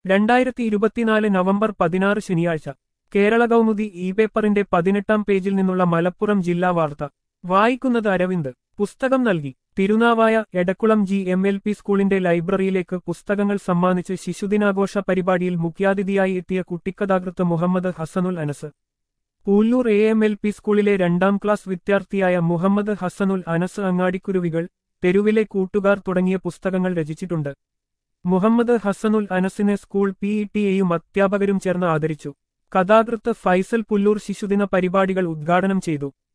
2024 November 16 ശനിയാഴ്ച Kerala Kaumudi E പേപ്പറിന്റെ 18-ാം പേജിൽ നിന്നുള്ള മലപ്പുറം ജില്ലാ വാർത്ത വായിക്കുന്നത് അരവിന്ദ് പുസ്തകം നൽകി തിരുനാവായ എടക്കുളം GMLP സ്കൂളിന്റെ ലൈബ്രറിയിലേക്ക് പുസ്തകങ്ങൾ സമ്മാനിച്ച് ശിശുദിനാഘോഷ പരിപാടിയിൽ മുഖ്യാതിഥിയായി എത്തിയ കുട്ടിക്കഥാകൃത്ത് മുഹമ്മദ് ഹസനുൽ അനസ് പൂല്ലൂർ AMLP സ്കൂളിലെ 2ാം ക്ലാസ് വിദ്യാർത്ഥിയായ മുഹമ്മദ് ഹസനുൽ അനസ് അങ്ങാടിക്കുരുവികൾ തെരുവിലെ കൂട്ടുകാർ തുടങ്ങിയ പുസ്തകങ്ങൾ രചിച്ചിട്ടുണ്ട്. മുഹമ്മദ് ഹസനുൽ അനസിനെ സ്കൂൾ PETAയും അധ്യാപകരും ചേർന്ന് ആദരിച്ചു. കഥാകൃത്ത് ഫൈസൽ പുല്ലൂർ ശിശുദിന പരിപാടികൾ ഉദ്ഘാടനം ചെയ്തു.